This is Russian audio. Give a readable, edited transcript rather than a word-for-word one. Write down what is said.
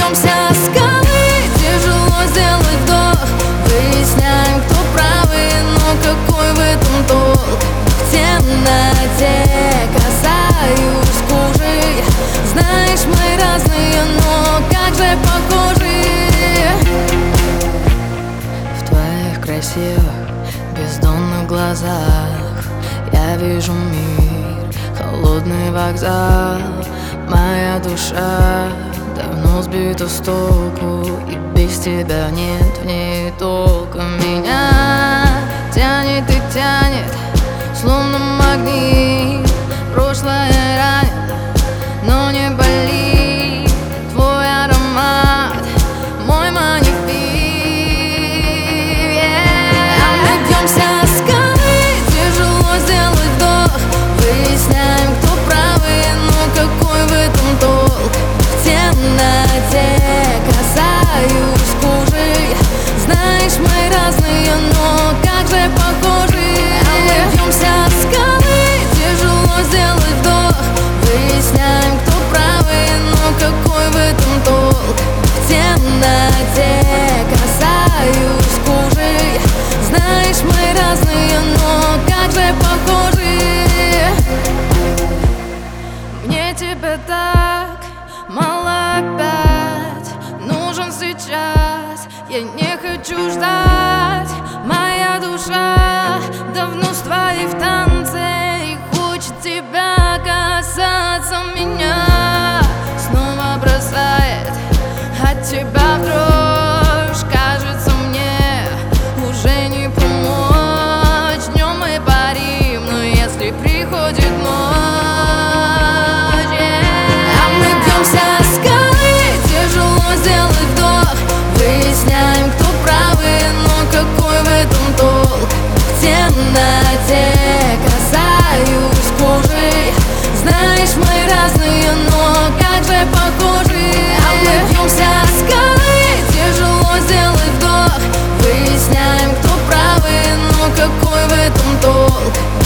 бьемся о скалы, тяжело сделать вдох. Выясняем, кто правый, но какой в этом толк? В темноте касаюсь кожи. Знаешь, мы разные, но как же похожи. В твоих красивых бездонных глазах я вижу мир, холодный вокзал. Моя душа давно сбита с толку, и без тебя нет в ней толка. Меня тянет и тянет, словно магнит. Прошлое ранит, но не болит. Твой аромат, мой манифест. А мы бьемся о скалы, тяжело сделать вдох. Выясняем, кто правый, но какой в этом толк? В темноте касаюсь кожи. Знаешь, мы разные, но как же похожи. А мы бьемся о скалы, тяжело сделать вдох. Выясняем, кто правый, но какой в этом толк? В темноте касаюсь кожи. Знаешь, мы разные, но как же похожи. Мне тебя так мало опять, нужен сейчас, я не хочу ждать. Моя душа давно с твоей в танце и хочет тебя касаться. Меня снова бросает от тебя в дрожь. Кажется, мне уже не помочь. Днем мы парим, но если приходит ночь. А мы бьемся о скалы, тяжело сделать вдох. Выясняем, кто правый, но какой в этом толк? В темноте касаюсь кожи. Знаешь, мы разные, но как же похожи. А мы бьемся о скалы, тяжело сделать вдох. Выясняем, кто правый, но какой в этом толк?